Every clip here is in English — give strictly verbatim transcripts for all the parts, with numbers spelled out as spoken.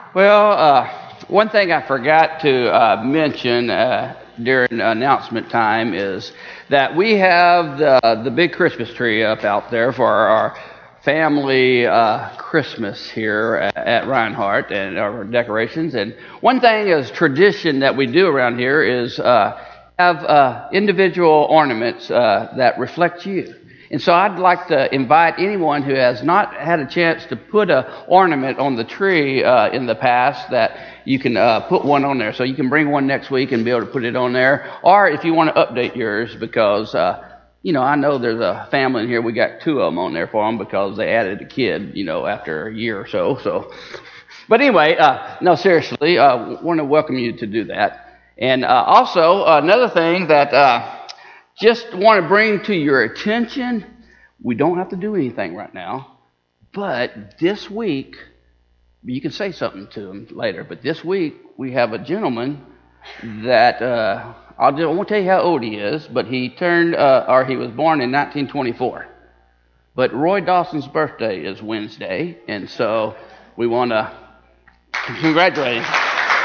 Well, uh, one thing I forgot to uh, mention uh, during announcement time is that we have the, the big Christmas tree up out there for our family uh, Christmas here at, at Reinhardt and our decorations. And one thing is tradition that we do around here is uh, have uh, individual ornaments uh, that reflect you. And so I'd like to invite anyone who has not had a chance to put an ornament on the tree uh, in the past that you can uh, put one on there. So you can bring one next week and be able to put it on there. Or if you want to update yours, because, uh, you know, I know there's a family in here. We got two of them on there for them because they added a kid, you know, after a year or so. So, but anyway, uh, no, seriously, I uh, want to welcome you to do that. And uh, also, uh, another thing that... Uh, Just want to bring to your attention, we don't have to do anything right now, but this week, you can say something to him later, but this week we have a gentleman that, uh, I'll just, I won't tell you how old he is, but he turned, uh, or he was born in nineteen twenty-four. But Roy Dawson's birthday is Wednesday, and so we want to congratulate him.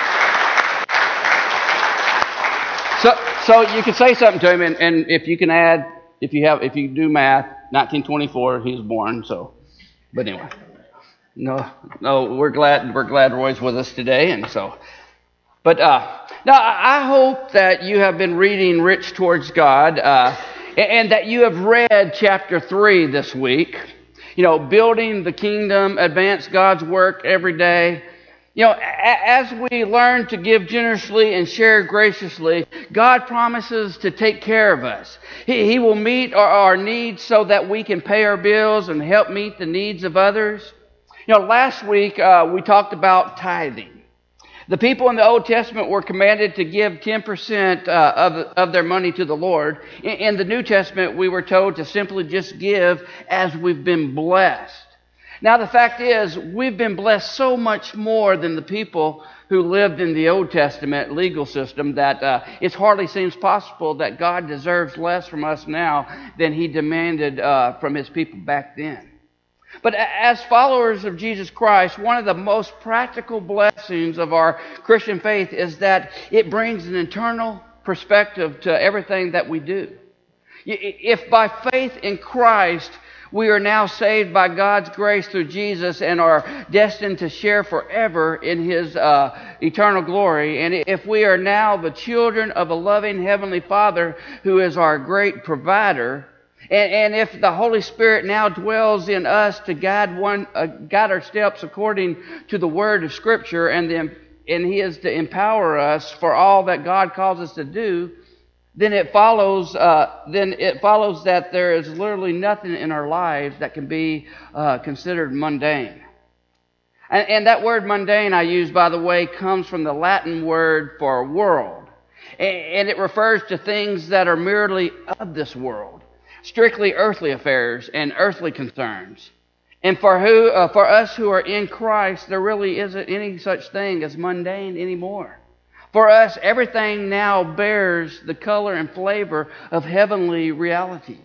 So, so you can say something to him, and, and if you can add, if you have, if you do math, nineteen twenty-four, he was born. So, but anyway, no, no, we're glad, we're glad Roy's with us today, and so, but uh, now I hope that you have been reading Rich Towards God, uh, and, and that you have read chapter three this week. You know, building the kingdom, advance God's work every day. You know, as we learn to give generously and share graciously, God promises to take care of us. He, he will meet our, our needs so that we can pay our bills and help meet the needs of others. You know, last week uh, we talked about tithing. The people in the Old Testament were commanded to give ten percent uh, of, of their money to the Lord. In, in the New Testament, we were told to simply just give as we've been blessed. Now, the fact is, we've been blessed so much more than the people who lived in the Old Testament legal system that uh, it hardly seems possible that God deserves less from us now than He demanded uh, from His people back then. But as followers of Jesus Christ, one of the most practical blessings of our Christian faith is that it brings an eternal perspective to everything that we do. If by faith in Christ, we are now saved by God's grace through Jesus and are destined to share forever in His uh, eternal glory. And if we are now the children of a loving Heavenly Father who is our great provider, and, and if the Holy Spirit now dwells in us to guide one, uh, guide our steps according to the Word of Scripture, and, the, and He is to empower us for all that God calls us to do, then it follows. Uh, then it follows that there is literally nothing in our lives that can be uh, considered mundane. And, and that word mundane I use, by the way, comes from the Latin word for world, and, and it refers to things that are merely of this world, strictly earthly affairs and earthly concerns. And for who, uh, for us who are in Christ, there really isn't any such thing as mundane anymore. For us, everything now bears the color and flavor of heavenly realities.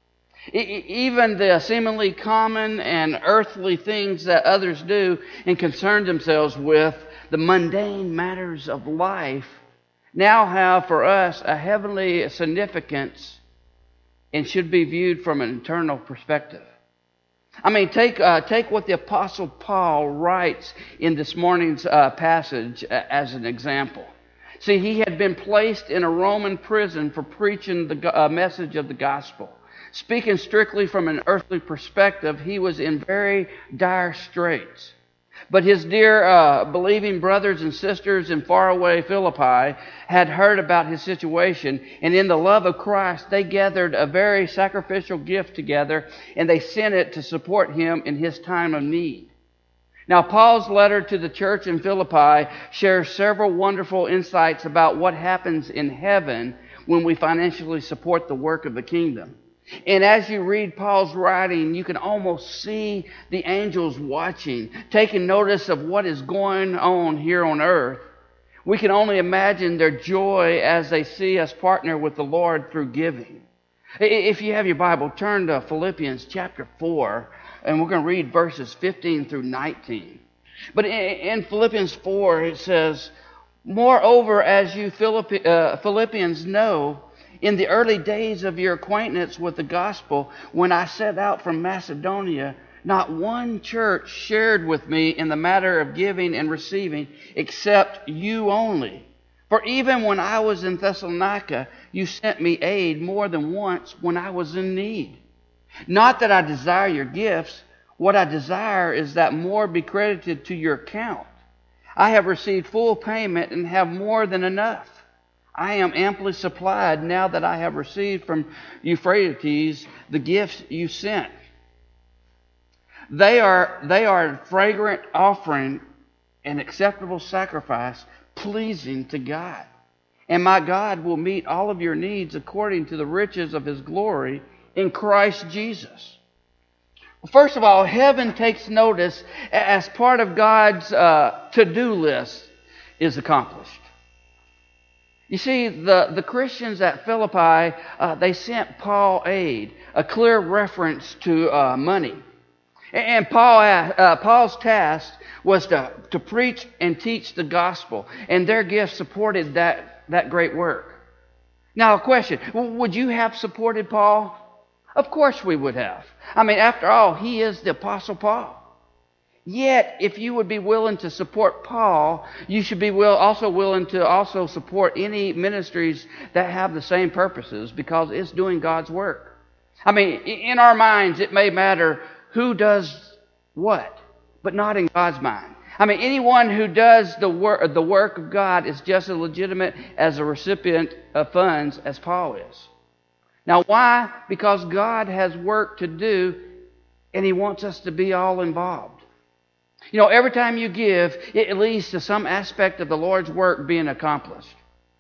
Even the seemingly common and earthly things that others do and concern themselves with, the mundane matters of life, now have for us a heavenly significance and should be viewed from an eternal perspective. I mean, take uh, take what the Apostle Paul writes in this morning's uh, passage as an example. See, he had been placed in a Roman prison for preaching the uh, message of the gospel. Speaking strictly from an earthly perspective, he was in very dire straits. But his dear uh, believing brothers and sisters in faraway Philippi had heard about his situation, and in the love of Christ, they gathered a very sacrificial gift together, and they sent it to support him in his time of need. Now, Paul's letter to the church in Philippi shares several wonderful insights about what happens in heaven when we financially support the work of the kingdom. And as you read Paul's writing, you can almost see the angels watching, taking notice of what is going on here on earth. We can only imagine their joy as they see us partner with the Lord through giving. If you have your Bible, turn to Philippians chapter four. And we're going to read verses fifteen through nineteen. But in Philippians four, it says, moreover, as you Philippi, uh, Philippians know, in the early days of your acquaintance with the gospel, when I set out from Macedonia, not one church shared with me in the matter of giving and receiving, except you only. For even when I was in Thessalonica, you sent me aid more than once when I was in need. Not that I desire your gifts. What I desire is that more be credited to your account. I have received full payment and have more than enough. I am amply supplied now that I have received from Euphrates the gifts you sent. They are, they are a fragrant offering, an acceptable sacrifice, pleasing to God. And my God will meet all of your needs according to the riches of His glory in Christ Jesus. First of all, heaven takes notice as part of God's uh, to-do list is accomplished. You see, the, the Christians at Philippi, uh, they sent Paul aid, a clear reference to uh, money. And Paul, uh, Paul's task was to, to preach and teach the gospel, and their gifts supported that, that great work. Now, a question, would you have supported Paul? Of course we would have. I mean, after all, he is the Apostle Paul. Yet, if you would be willing to support Paul, you should be will, also willing to also support any ministries that have the same purposes, because it's doing God's work. I mean, in our minds, it may matter who does what, but not in God's mind. I mean, anyone who does the work, the work of God is just as legitimate as a recipient of funds as Paul is. Now, why? Because God has work to do, and He wants us to be all involved. You know, every time you give, it leads to some aspect of the Lord's work being accomplished.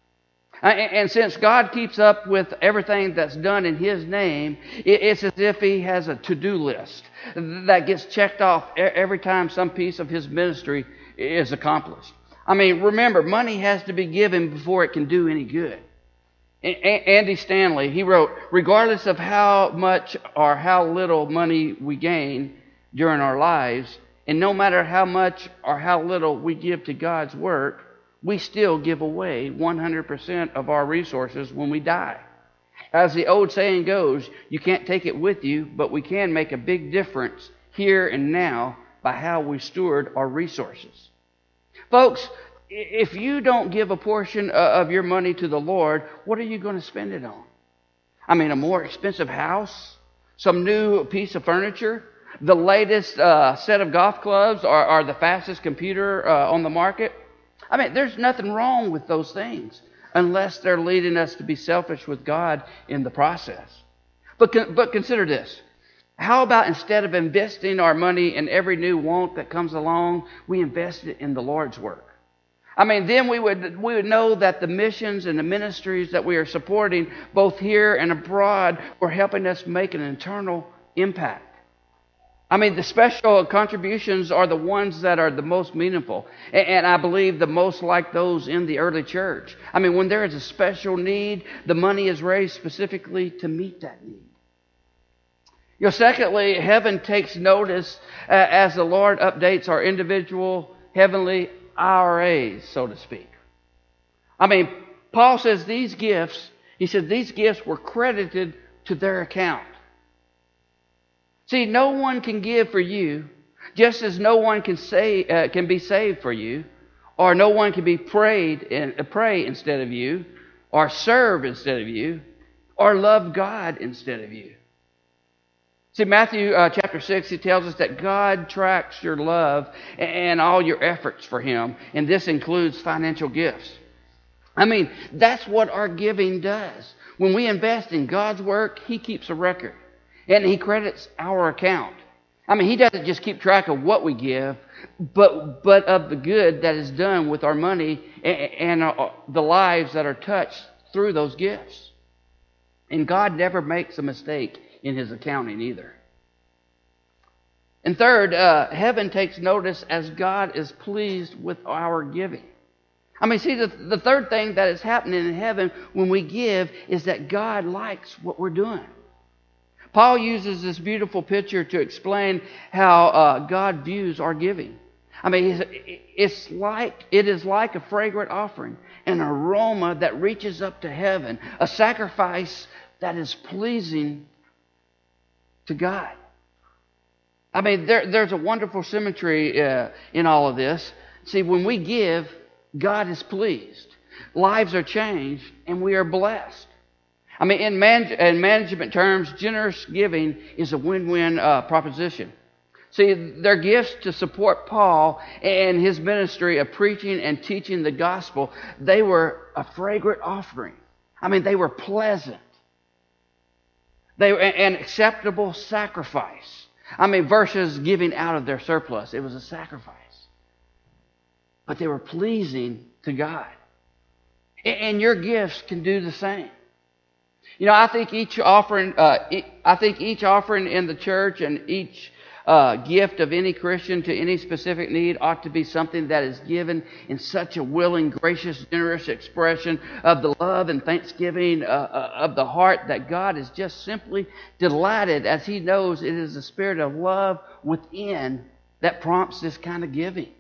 And since God keeps up with everything that's done in His name, it's as if He has a to-do list that gets checked off every time some piece of His ministry is accomplished. I mean, remember, money has to be given before it can do any good. Andy Stanley, he wrote, regardless of how much or how little money we gain during our lives, and no matter how much or how little we give to God's work, we still give away one hundred percent of our resources when we die. As the old saying goes, you can't take it with you, but we can make a big difference here and now by how we steward our resources. Folks, if you don't give a portion of your money to the Lord, what are you going to spend it on? I mean, a more expensive house? Some new piece of furniture? The latest uh, set of golf clubs? Or, or the fastest computer uh, on the market? I mean, there's nothing wrong with those things unless they're leading us to be selfish with God in the process. But, but consider this. How about instead of investing our money in every new want that comes along, we invest it in the Lord's work? I mean, then we would we would know that the missions and the ministries that we are supporting, both here and abroad, were helping us make an eternal impact. I mean, the special contributions are the ones that are the most meaningful, and, and I believe the most like those in the early church. I mean, when there is a special need, the money is raised specifically to meet that need. You know, secondly, heaven takes notice uh, as the Lord updates our individual heavenly I R As, so to speak. I mean, Paul says these gifts, he said these gifts were credited to their account. See, no one can give for you, just as no one can say uh, can be saved for you, or no one can be prayed in, uh, pray instead of you, or serve instead of you, or love God instead of you. See, Matthew uh, chapter six, he tells us that God tracks your love and all your efforts for Him, and this includes financial gifts. I mean, that's what our giving does. When we invest in God's work, He keeps a record, and He credits our account. I mean, He doesn't just keep track of what we give, but but of the good that is done with our money and, and uh, the lives that are touched through those gifts. And God never makes a mistake in His accounting either. And third, uh, heaven takes notice as God is pleased with our giving. I mean, see, the, the third thing that is happening in heaven when we give is that God likes what we're doing. Paul uses this beautiful picture to explain how uh, God views our giving. I mean, it's like, it is like a fragrant offering, an aroma that reaches up to heaven, a sacrifice that is pleasing to God. I mean, there, there's a wonderful symmetry uh, in all of this. See, when we give, God is pleased. Lives are changed, and we are blessed. I mean, in, man, in management terms, generous giving is a win-win uh, proposition. See, their gifts to support Paul and his ministry of preaching and teaching the gospel, they were a fragrant offering. I mean, they were pleasant. They were an acceptable sacrifice. I mean, versus giving out of their surplus. It was a sacrifice. But they were pleasing to God. And your gifts can do the same. You know, I think each offering, uh, I think each offering in the church and each uh, gift of any Christian to any specific need ought to be something that is given in such a willing, gracious, generous expression of the love and thanksgiving uh, uh, of the heart that God is just simply delighted, as He knows it is the spirit of love within that prompts this kind of giving.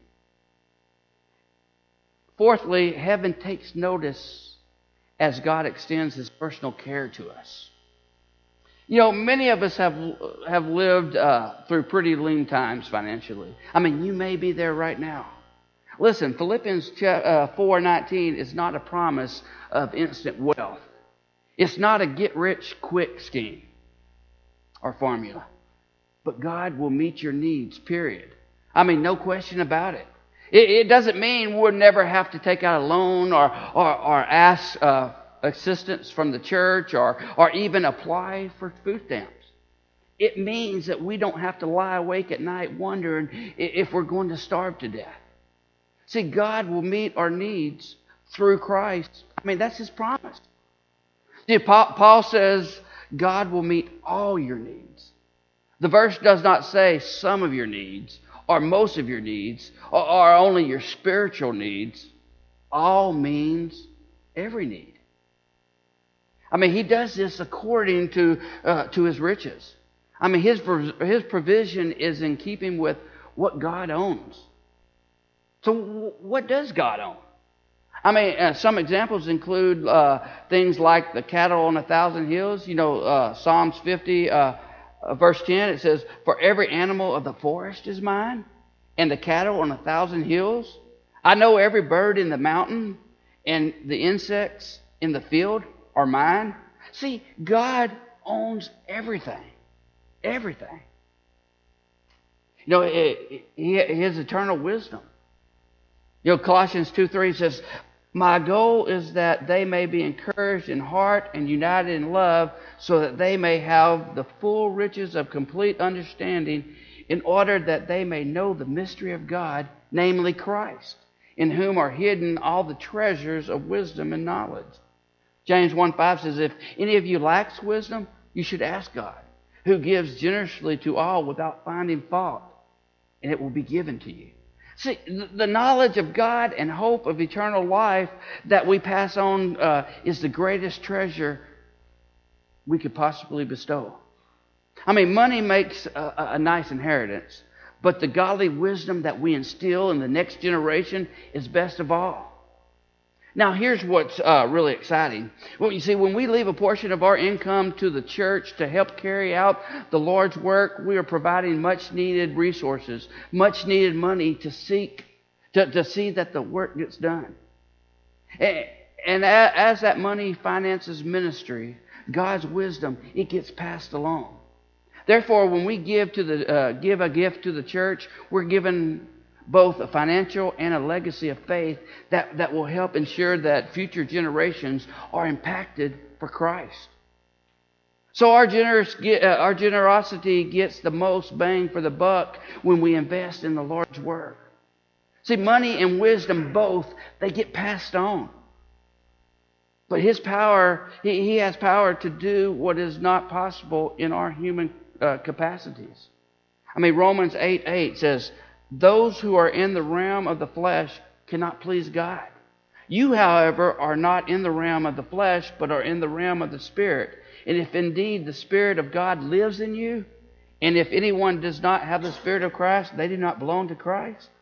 Fourthly, heaven takes notice as God extends His personal care to us. You know, many of us have have lived uh, through pretty lean times financially. I mean, you may be there right now. Listen, Philippians four nineteen is not a promise of instant wealth. It's not a get-rich-quick scheme or formula. But God will meet your needs, period. I mean, no question about it. It, it doesn't mean we'll never have to take out a loan or, or, or ask uh, assistance from the church or, or even apply for food stamps. It means that we don't have to lie awake at night wondering if we're going to starve to death. See, God will meet our needs through Christ. I mean, that's His promise. See, Paul says God will meet all your needs. The verse does not say some of your needs or most of your needs or, or only your spiritual needs. All means every need. I mean, He does this according to uh, to His riches. I mean, His His provision is in keeping with what God owns. So, what does God own? I mean, uh, some examples include uh, things like the cattle on a thousand hills. You know, uh, Psalms fifty, uh, uh, verse ten. It says, "For every animal of the forest is mine, and the cattle on a thousand hills. I know every bird in the mountain, and the insects in the field are mine." See, God owns everything. Everything. You know, it, it, His eternal wisdom. You know, Colossians two three says, "My goal is that they may be encouraged in heart and united in love, so that they may have the full riches of complete understanding, in order that they may know the mystery of God, namely Christ, in whom are hidden all the treasures of wisdom and knowledge." James one five says, "If any of you lacks wisdom, you should ask God, who gives generously to all without finding fault, and it will be given to you." See, the knowledge of God and hope of eternal life that we pass on uh, is the greatest treasure we could possibly bestow. I mean, money makes a, a nice inheritance, but the godly wisdom that we instill in the next generation is best of all. Now, here's what's uh, really exciting. Well, you see, when we leave a portion of our income to the church to help carry out the Lord's work, we are providing much-needed resources, much-needed money to seek, to, to see that the work gets done. And, and as that money finances ministry, God's wisdom, it gets passed along. Therefore, when we give to the uh, give a gift to the church, we're given both a financial and a legacy of faith that, that will help ensure that future generations are impacted for Christ. So our generous, uh, our generosity gets the most bang for the buck when we invest in the Lord's work. See, money and wisdom both, they get passed on. But His power, He, he has power to do what is not possible in our human uh, capacities. I mean, Romans eight eight says, "Those who are in the realm of the flesh cannot please God. You, however, are not in the realm of the flesh, but are in the realm of the Spirit. And if indeed the Spirit of God lives in you, and if anyone does not have the Spirit of Christ, they do not belong to Christ."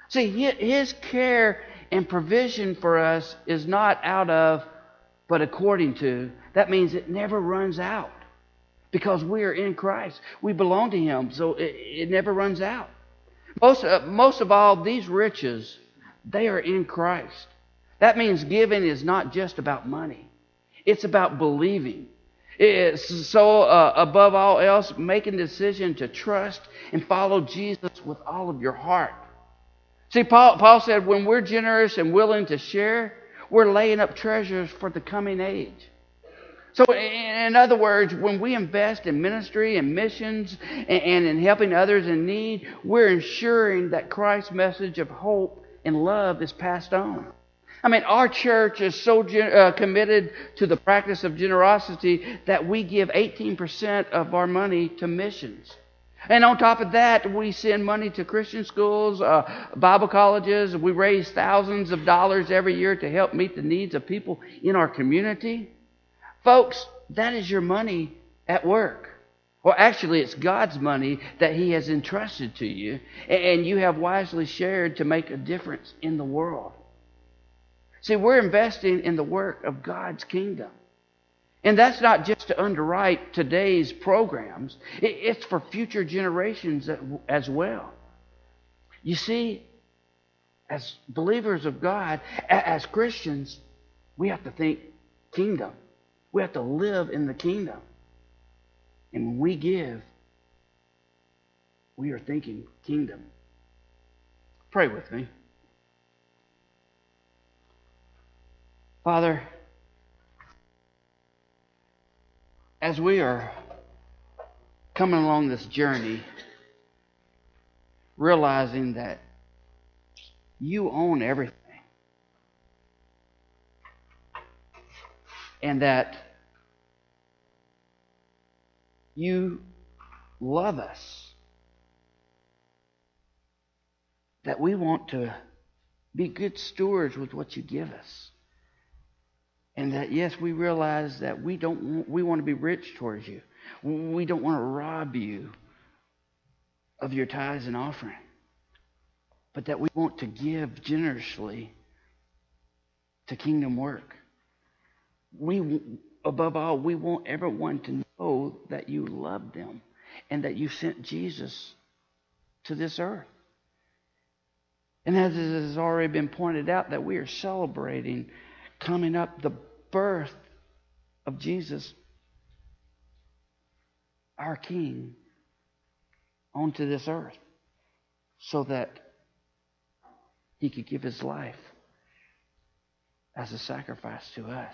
See, His care and provision for us is not out of, but according to. That means it never runs out. Because we are in Christ. We belong to Him, so it, it never runs out. Most, uh, most of all, these riches, they are in Christ. That means giving is not just about money. It's about believing. It's so, uh, above all else, making a decision to trust and follow Jesus with all of your heart. See, Paul, Paul said when we're generous and willing to share, we're laying up treasures for the coming age. So in other words, when we invest in ministry and missions and in helping others in need, we're ensuring that Christ's message of hope and love is passed on. I mean, our church is so uh, committed to the practice of generosity that we give eighteen percent of our money to missions. And on top of that, we send money to Christian schools, uh, Bible colleges. We raise thousands of dollars every year to help meet the needs of people in our community. Folks, that is your money at work. Well, actually, it's God's money that He has entrusted to you, and you have wisely shared to make a difference in the world. See, we're investing in the work of God's kingdom. And that's not just to underwrite today's programs. It's for future generations as well. You see, as believers of God, as Christians, we have to think kingdom. We have to live in the kingdom. And when we give, we are thinking kingdom. Pray with me. Father, as we are coming along this journey, realizing that you own everything, and that you love us, that we want to be good stewards with what you give us. And that, yes, we realize that we don't we want to be rich towards you. We don't want to rob you of your tithes and offering. But that we want to give generously to kingdom work. We, above all, we want everyone to know that you love them and that you sent Jesus to this earth. And as it has already been pointed out, that we are celebrating coming up the birth of Jesus, our King, onto this earth so that He could give His life as a sacrifice to us.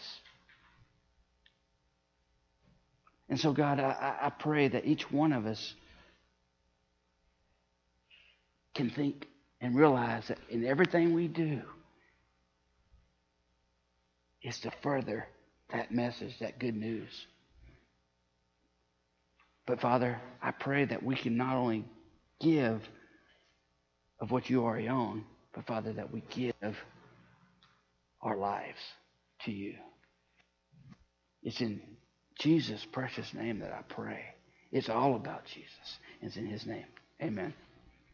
And so, God, I, I pray that each one of us can think and realize that in everything we do is to further that message, that good news. But, Father, I pray that we can not only give of what you already own, but, Father, that we give our lives to you. It's in Jesus' precious name that I pray. It's all about Jesus. It's in His name. Amen.